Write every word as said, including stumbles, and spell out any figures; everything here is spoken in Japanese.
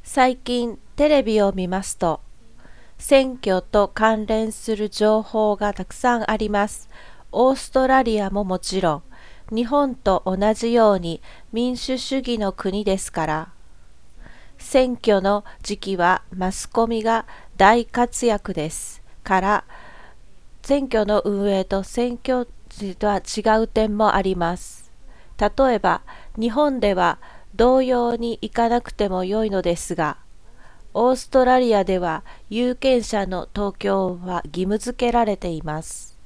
最近テレビを見ますと、選挙と関連する情報がたくさんあります。オーストラリアももちろん、日本と同じように民主主義の国ですから、選挙の時期はマスコミが大活躍ですから、選挙の運営と選挙時とは違う点もあります。例えば、日本では同様に行かなくても良いのですが、オーストラリアでは有権者の投票は義務付けられています。